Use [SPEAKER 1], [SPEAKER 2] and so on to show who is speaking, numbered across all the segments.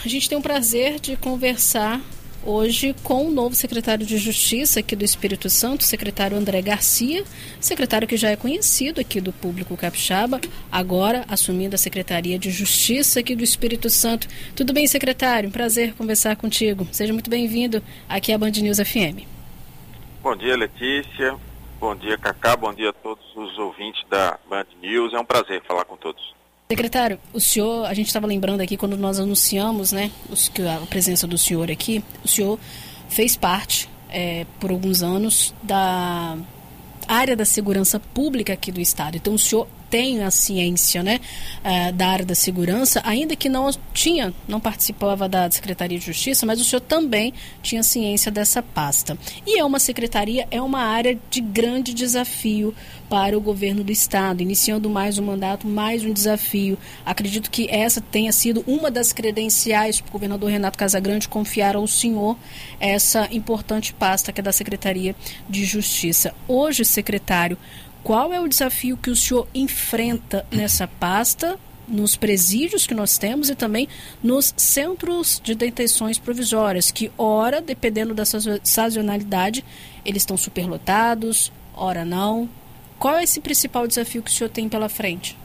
[SPEAKER 1] A gente tem o prazer de conversar hoje com o novo secretário de Justiça aqui do Espírito Santo, o secretário André Garcia, secretário que já é conhecido aqui do público capixaba, agora assumindo a Secretaria de Justiça aqui do Espírito Santo. Tudo bem, secretário? Um prazer conversar contigo. Seja muito bem-vindo aqui à Band News FM.
[SPEAKER 2] Bom dia, Letícia. Bom dia, Cacá. Bom dia a todos os ouvintes da Band News. É um prazer falar com todos.
[SPEAKER 1] Secretário, o senhor, a gente estava lembrando aqui quando nós anunciamos, né, a presença do senhor aqui, o senhor fez parte, por alguns anos, da área da segurança pública aqui do estado. Então o senhor tem a ciência, né, da área da segurança, ainda que não participava da Secretaria de Justiça, mas o senhor também tinha ciência dessa pasta. E é uma secretaria, é uma área de grande desafio para o governo do estado, iniciando mais um mandato, mais um desafio. Acredito que essa tenha sido uma das credenciais para o governador Renato Casagrande confiar ao senhor essa importante pasta que é da Secretaria de Justiça. Hoje, secretário, qual é o desafio que o senhor enfrenta nessa pasta, nos presídios que nós temos e também nos centros de detenções provisórias, que ora, dependendo da sazonalidade, eles estão superlotados, ora não. Qual é esse principal desafio que o senhor tem pela frente?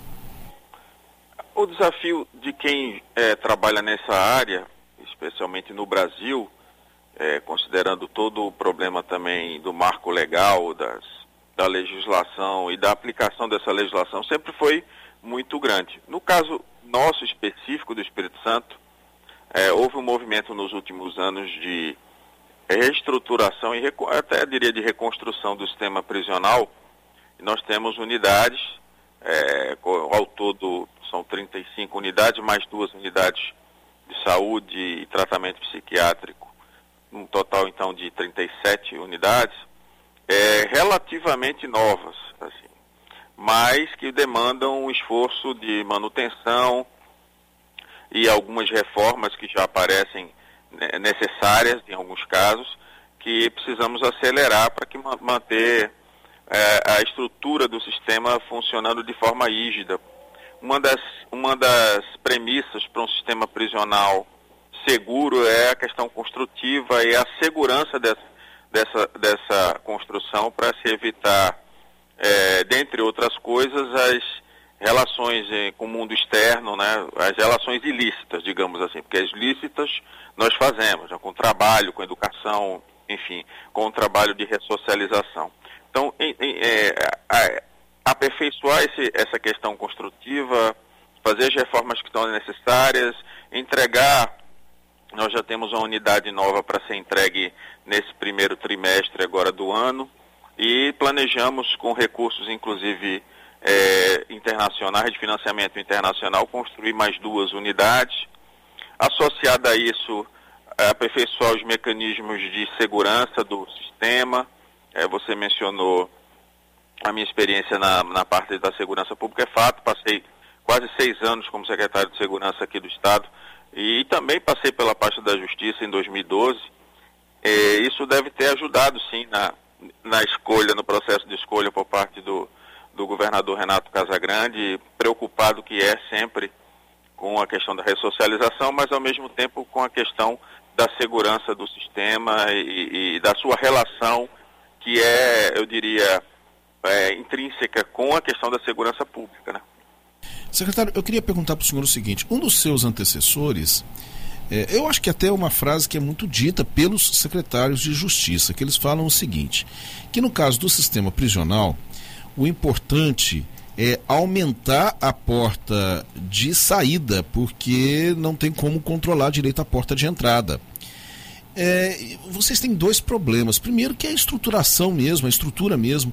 [SPEAKER 2] O desafio de quem trabalha nessa área, especialmente no Brasil, considerando todo o problema também do marco legal, da legislação e da aplicação dessa legislação, sempre foi muito grande. No caso nosso específico do Espírito Santo, houve um movimento nos últimos anos de reestruturação e até diria de reconstrução do sistema prisional. Nós temos unidades, ao todo são 35 unidades, mais 2 unidades de saúde e tratamento psiquiátrico, um total então de 37 unidades, relativamente novas, assim, mas que demandam um esforço de manutenção e algumas reformas que já parecem necessárias em alguns casos, que precisamos acelerar para que manter a estrutura do sistema funcionando de forma rígida. Uma das premissas para um sistema prisional seguro é a questão construtiva e a segurança dessa construção para se evitar, dentre outras coisas, as relações com o mundo externo, né, as relações ilícitas, digamos assim, porque as lícitas nós fazemos, né, com trabalho, com educação, enfim, com o trabalho de ressocialização. Então, aperfeiçoar essa questão construtiva, fazer as reformas que estão necessárias, entregar. Nós já temos uma unidade nova para ser entregue nesse primeiro trimestre agora do ano e planejamos com recursos, inclusive internacionais, de financiamento internacional, construir mais 2 unidades. Associada a isso, aperfeiçoar os mecanismos de segurança do sistema. Você mencionou a minha experiência na parte da segurança pública, é fato, passei quase 6 anos como secretário de segurança aqui do estado e também passei pela pasta da Justiça em 2012. Isso deve ter ajudado, sim, na escolha, no processo de escolha por parte do governador Renato Casagrande, preocupado que é sempre com a questão da ressocialização, mas ao mesmo tempo com a questão da segurança do sistema e da sua relação, que eu diria, intrínseca com a questão da segurança pública, né?
[SPEAKER 3] Secretário, eu queria perguntar para o senhor o seguinte: um dos seus antecessores, eu acho que até uma frase que é muito dita pelos secretários de Justiça, que eles falam o seguinte, que no caso do sistema prisional, o importante é aumentar a porta de saída, porque não tem como controlar direito a porta de entrada. Vocês têm 2 problemas. Primeiro, que é a estruturação mesmo, a estrutura mesmo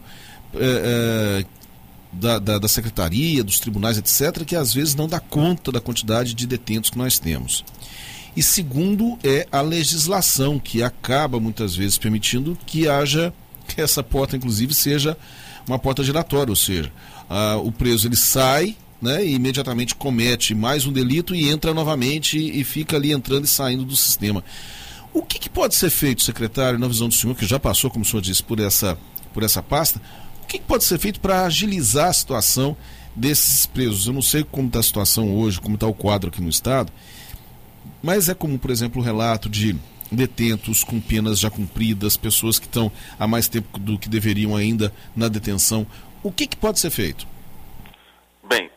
[SPEAKER 3] da secretaria, dos tribunais, etc., que às vezes não dá conta da quantidade de detentos que nós temos. E segundo, é a legislação, que acaba muitas vezes permitindo que essa porta, inclusive, seja uma porta giratória, ou seja, o preso ele sai, né, e imediatamente comete mais um delito e entra novamente e fica ali entrando e saindo do sistema. O que pode ser feito, secretário, na visão do senhor, que já passou, como o senhor disse, por essa pasta, o que pode ser feito para agilizar a situação desses presos? Eu não sei como está a situação hoje, como está o quadro aqui no estado, Mas é comum, por exemplo, o relato de detentos com penas já cumpridas, pessoas que estão há mais tempo do que deveriam ainda na detenção. O que pode ser feito?
[SPEAKER 2] Bem,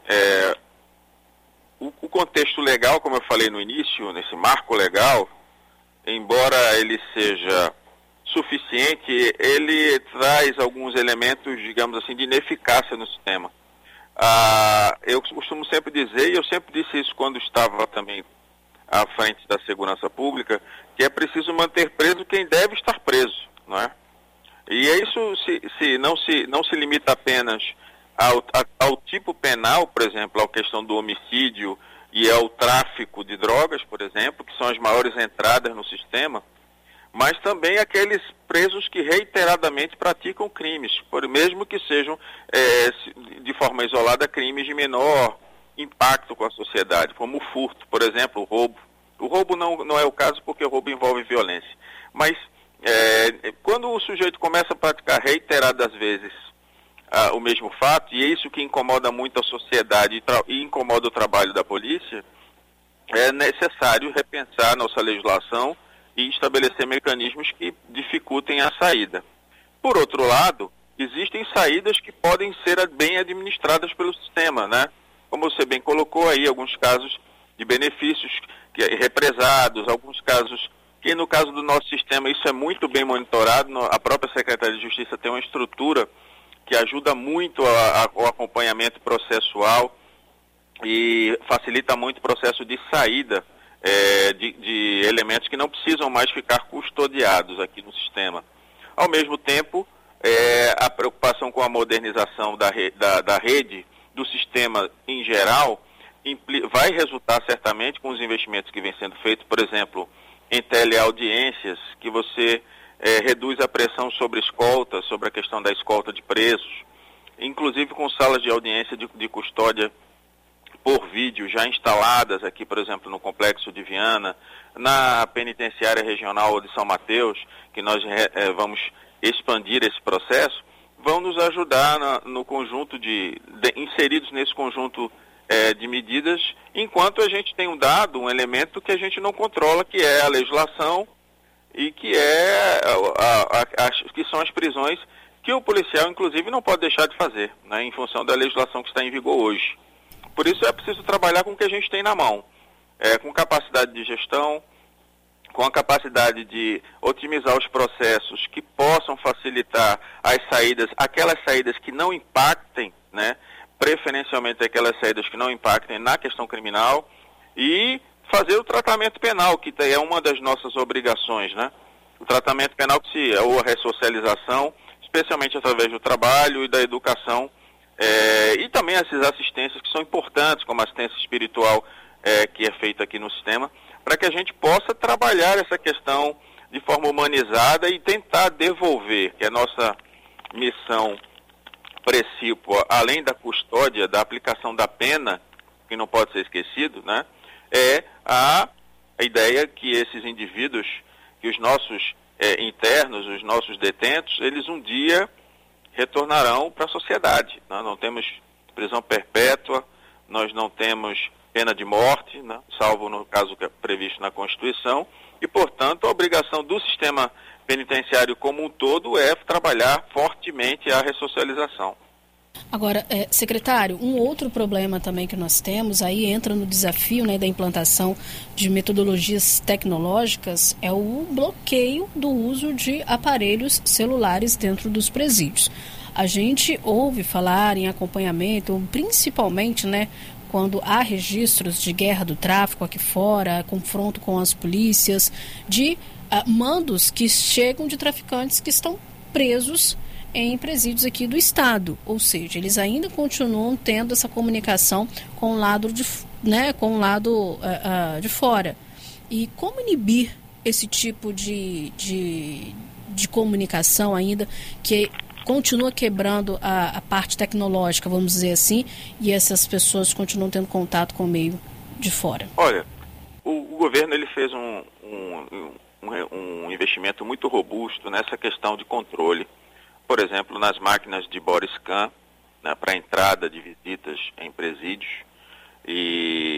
[SPEAKER 2] o contexto legal, como eu falei no início, nesse marco legal, embora ele seja suficiente, ele traz alguns elementos, digamos assim, de ineficácia no sistema. Eu costumo sempre dizer, e eu sempre disse isso quando estava também à frente da segurança pública, que é preciso manter preso quem deve estar preso, não é? E isso não se limita apenas ao tipo penal, por exemplo, à questão do homicídio e ao tráfico de drogas, por exemplo, que são as maiores entradas no sistema, mas também aqueles presos que reiteradamente praticam crimes, mesmo que sejam, de forma isolada, crimes de menor impacto com a sociedade, como o furto, por exemplo, o roubo. O roubo não é o caso porque o roubo envolve violência. Mas quando o sujeito começa a praticar reiteradas vezes o mesmo fato, e é isso que incomoda muito a sociedade e incomoda o trabalho da polícia, é necessário repensar nossa legislação e estabelecer mecanismos que dificultem a saída. Por outro lado, existem saídas que podem ser bem administradas pelo sistema, né? Como você bem colocou aí, alguns casos de benefícios represados, alguns casos que, no caso do nosso sistema, isso é muito bem monitorado. A própria Secretaria de Justiça tem uma estrutura que ajuda muito ao acompanhamento processual e facilita muito o processo de saída de elementos que não precisam mais ficar custodiados aqui no sistema. Ao mesmo tempo, a preocupação com a modernização da rede, do sistema em geral, vai resultar certamente com os investimentos que vêm sendo feitos, por exemplo, em teleaudiências, que você reduz a pressão sobre escolta, sobre a questão da escolta de presos, inclusive com salas de audiência de custódia por vídeo já instaladas aqui, por exemplo, no Complexo de Viana, na Penitenciária Regional de São Mateus, que nós vamos expandir esse processo, vão nos ajudar no conjunto inseridos nesse conjunto de medidas, enquanto a gente tem um elemento que a gente não controla, que é a legislação e que que são as prisões que o policial, inclusive, não pode deixar de fazer, né, em função da legislação que está em vigor hoje. Por isso é preciso trabalhar com o que a gente tem na mão, com capacidade de gestão, com a capacidade de otimizar os processos que possam facilitar as saídas, aquelas saídas que não impactem, né, preferencialmente aquelas saídas que não impactem na questão criminal, e fazer o tratamento penal, que é uma das nossas obrigações, né? O tratamento penal, ou a ressocialização, especialmente através do trabalho e da educação, e também essas assistências que são importantes, como a assistência espiritual que é feita aqui no sistema, para que a gente possa trabalhar essa questão de forma humanizada e tentar devolver, que é a nossa missão precípua, além da custódia, da aplicação da pena, que não pode ser esquecido, né? É a ideia que esses indivíduos, que os nossos internos, os nossos detentos, eles um dia retornarão para a sociedade. Nós não temos prisão perpétua, nós não temos pena de morte, né, salvo no caso que é previsto na Constituição, e, portanto, a obrigação do sistema penitenciário como um todo é trabalhar fortemente a ressocialização.
[SPEAKER 1] Agora, secretário, um outro problema também que nós temos, aí entra no desafio, né, da implantação de metodologias tecnológicas, é o bloqueio do uso de aparelhos celulares dentro dos presídios. A gente ouve falar em acompanhamento, principalmente, né, quando há registros de guerra do tráfico aqui fora, confronto com as polícias, de mandos que chegam de traficantes que estão presos em presídios aqui do estado, ou seja, eles ainda continuam tendo essa comunicação com o lado de fora. E como inibir esse tipo de comunicação ainda que continua quebrando a parte tecnológica, vamos dizer assim, e essas pessoas continuam tendo contato com o meio de fora?
[SPEAKER 2] Olha, o governo ele fez um investimento muito robusto nessa questão de controle. Por exemplo, nas máquinas de body scan, né, para entrada de visitas em presídios, e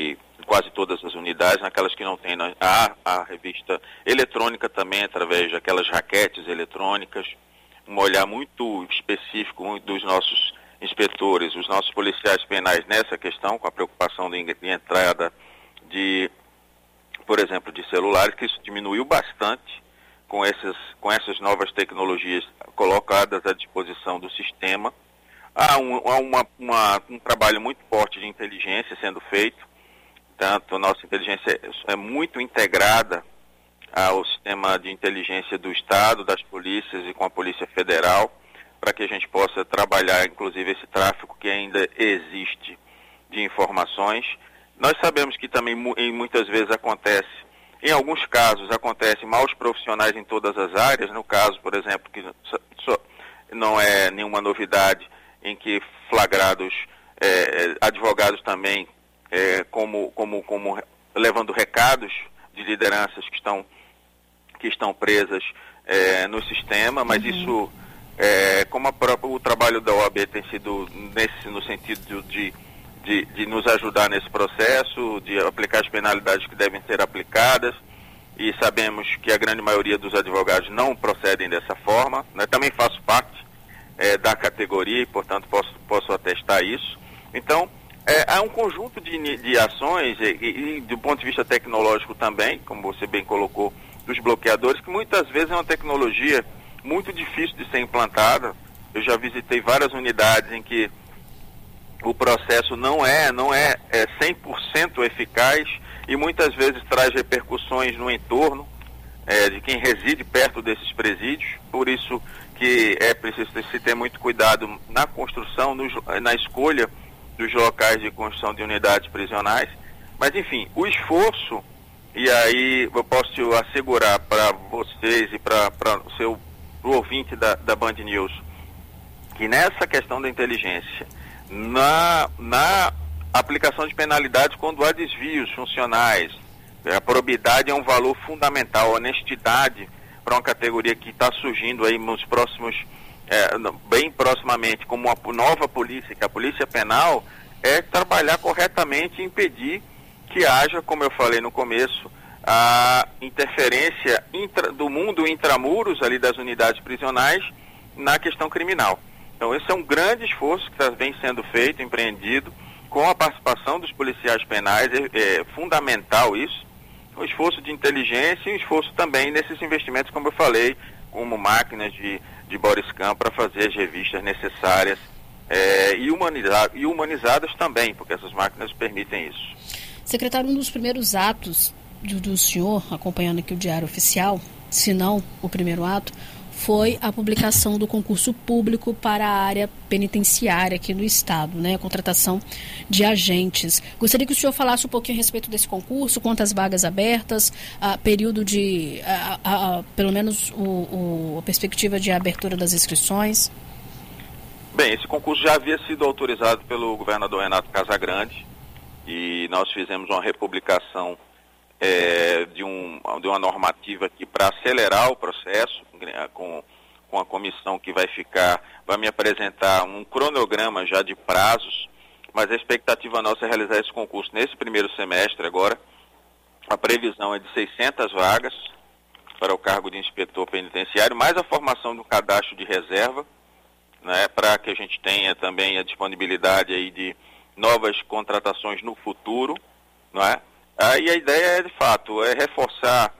[SPEAKER 2] quase todas as unidades, naquelas que não tem a revista eletrônica também, através daquelas raquetes eletrônicas, um olhar muito específico dos nossos inspetores, os nossos policiais penais nessa questão, com a preocupação de entrada de, por exemplo, de celulares, que isso diminuiu bastante com essas novas tecnologias colocadas à disposição do sistema. Há um trabalho muito forte de inteligência sendo feito, tanto a nossa inteligência é muito integrada ao sistema de inteligência do Estado, das polícias e com a Polícia Federal, para que a gente possa trabalhar, inclusive, esse tráfico que ainda existe de informações. Nós sabemos que também muitas vezes acontece, em alguns casos, acontece maus profissionais em todas as áreas. No caso, por exemplo, que não é nenhuma novidade, em que flagrados advogados também, como levando recados de lideranças que estão presas no sistema, mas isso, como o trabalho da OAB tem sido no sentido de nos ajudar nesse processo, de aplicar as penalidades que devem ser aplicadas, e sabemos que a grande maioria dos advogados não procedem dessa forma, né? Também faço parte da categoria e, portanto, posso atestar isso. Então, há um conjunto de ações e do ponto de vista tecnológico também, como você bem colocou, dos bloqueadores, que muitas vezes é uma tecnologia muito difícil de ser implantada. Eu já visitei várias unidades em que o processo não é 100% eficaz e muitas vezes traz repercussões no entorno de quem reside perto desses presídios. Por isso que é preciso se ter muito cuidado na construção, na escolha dos locais de construção de unidades prisionais. Mas, enfim, o esforço, e aí eu posso assegurar para vocês e para o ouvinte da Band News, que nessa questão da inteligência, na aplicação de penalidades quando há desvios funcionais, a probidade é um valor fundamental, a honestidade para uma categoria que está surgindo aí nos próximos, bem proximamente, como uma nova polícia, que é a polícia penal, é trabalhar corretamente e impedir que haja, como eu falei no começo, a interferência do mundo intramuros ali das unidades prisionais na questão criminal. Então esse é um grande esforço que vem sendo feito, empreendido, com a participação dos policiais penais, é fundamental isso, um esforço de inteligência e um esforço também nesses investimentos, como eu falei, como máquinas de Boriscam para fazer as revistas necessárias e humanizadas também, porque essas máquinas permitem isso.
[SPEAKER 1] Secretário, um dos primeiros atos do senhor, acompanhando aqui o Diário Oficial, se não o primeiro ato, foi a publicação do concurso público para a área penitenciária aqui no Estado, né? A contratação de agentes. Gostaria que o senhor falasse um pouquinho a respeito desse concurso, quantas vagas abertas, período de, pelo menos a perspectiva de abertura das inscrições.
[SPEAKER 2] Bem, esse concurso já havia sido autorizado pelo governador Renato Casagrande e nós fizemos uma republicação de uma normativa aqui para acelerar o processo, com a comissão que vai me apresentar um cronograma já de prazos, mas a expectativa nossa é realizar esse concurso nesse primeiro semestre agora. A previsão é de 600 vagas para o cargo de inspetor penitenciário, mais a formação do cadastro de reserva, né, para que a gente tenha também a disponibilidade aí de novas contratações no futuro, não é? E a ideia de fato, reforçar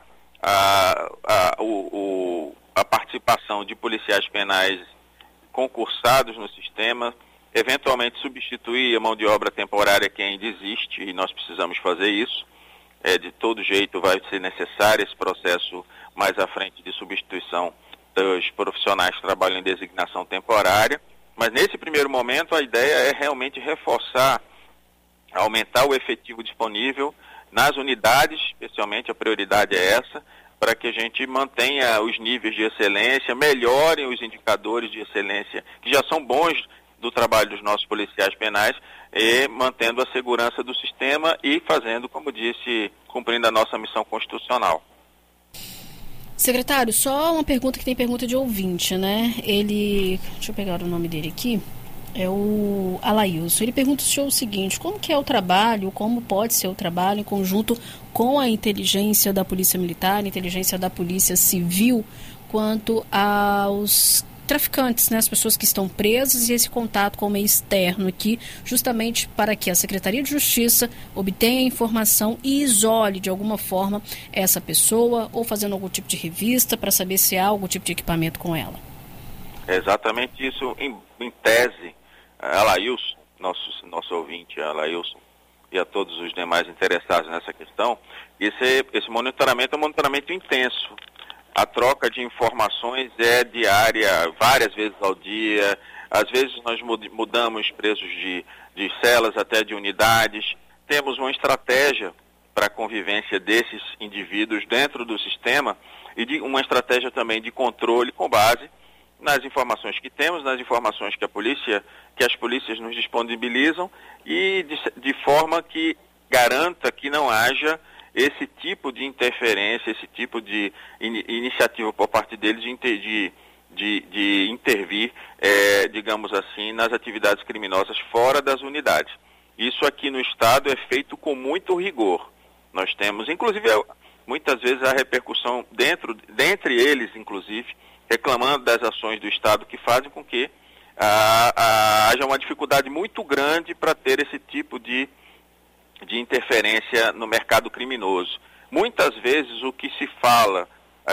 [SPEAKER 2] a participação de policiais penais concursados no sistema, eventualmente substituir a mão de obra temporária que ainda existe, e nós precisamos fazer isso. De todo jeito vai ser necessário esse processo mais à frente de substituição dos profissionais que trabalham em designação temporária, mas nesse primeiro momento a ideia é realmente reforçar, aumentar o efetivo disponível nas unidades, especialmente a prioridade é essa, para que a gente mantenha os níveis de excelência, melhorem os indicadores de excelência, que já são bons do trabalho dos nossos policiais penais, e mantendo a segurança do sistema e fazendo, como disse, cumprindo a nossa missão constitucional.
[SPEAKER 1] Secretário, só uma pergunta que tem pergunta de ouvinte, né? Deixa eu pegar o nome dele aqui. É o Alailson. Ele pergunta ao senhor o seguinte: como que é o trabalho, como pode ser o trabalho em conjunto com a inteligência da Polícia Militar, a inteligência da Polícia Civil, quanto aos traficantes, né, as pessoas que estão presas, e esse contato com o meio externo aqui, justamente para que a Secretaria de Justiça obtenha informação e isole de alguma forma essa pessoa, ou fazendo algum tipo de revista para saber se há algum tipo de equipamento com ela.
[SPEAKER 2] É exatamente isso, em tese, Alailson, nosso ouvinte, Alailson, e a todos os demais interessados nessa questão, esse monitoramento é um monitoramento intenso. A troca de informações é diária, várias vezes ao dia. Às vezes nós mudamos presos de celas até de unidades. Temos uma estratégia para a convivência desses indivíduos dentro do sistema e uma estratégia também de controle com base nas informações que temos, nas informações que as polícias nos disponibilizam, e de forma que garanta que não haja esse tipo de interferência, esse tipo de iniciativa por parte deles de intervir, digamos assim, nas atividades criminosas fora das unidades. Isso aqui no Estado é feito com muito rigor. Nós temos, inclusive, muitas vezes a repercussão dentre eles, inclusive, reclamando das ações do Estado que fazem com que haja uma dificuldade muito grande para ter esse tipo de interferência no mercado criminoso. Muitas vezes o que se fala,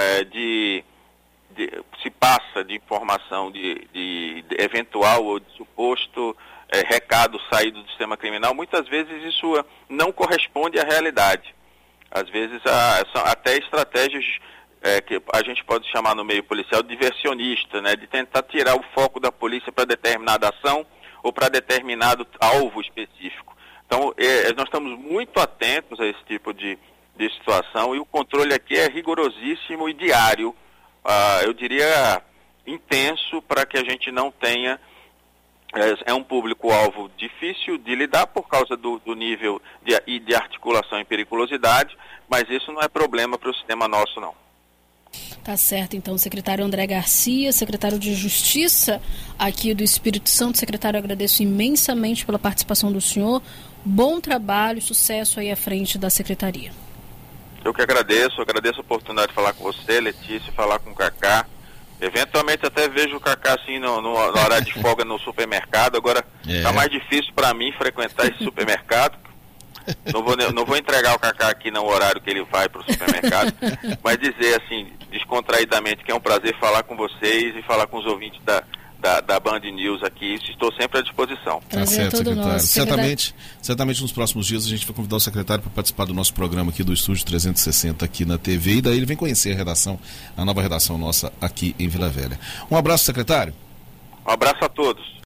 [SPEAKER 2] se passa de informação de eventual ou de suposto recado saído do sistema criminal, muitas vezes isso não corresponde à realidade. Às vezes são até estratégias que a gente pode chamar no meio policial de diversionista, né, de tentar tirar o foco da polícia para determinada ação ou para determinado alvo específico. Então, nós estamos muito atentos a esse tipo de situação, e o controle aqui é rigorosíssimo e diário, eu diria intenso, para que a gente não tenha... É um público-alvo difícil de lidar por causa do nível de articulação e periculosidade, mas isso não é problema para o sistema nosso, não.
[SPEAKER 1] Tá certo, então, secretário André Garcia, secretário de Justiça aqui do Espírito Santo. Secretário, eu agradeço imensamente pela participação do senhor. Bom trabalho, sucesso aí à frente da secretaria.
[SPEAKER 2] Eu que agradeço a oportunidade de falar com você, Letícia, falar com o Cacá. Eventualmente até vejo o Cacá assim no horário de folga no supermercado. Agora tá mais difícil para mim frequentar esse supermercado. Não vou entregar o Cacá aqui no horário que ele vai para o supermercado, mas dizer assim, descontraidamente, que é um prazer falar com vocês e falar com os ouvintes da Band News aqui. Estou sempre à disposição.
[SPEAKER 3] Tá certo, secretário. Certamente nos próximos dias a gente vai convidar o secretário para participar do nosso programa aqui do Estúdio 360 aqui na TV, e daí ele vem conhecer a nova redação nossa aqui em Vila Velha. Um abraço, secretário.
[SPEAKER 2] Um abraço a todos.